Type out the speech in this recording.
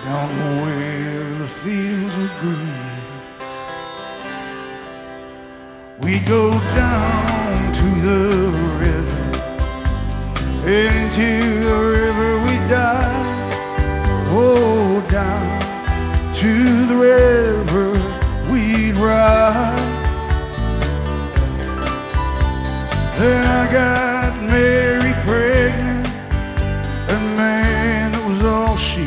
down where the fields were green. We'd go down to the river, and into the river we'd dive. Oh, down to the river we'd ride. Then I got married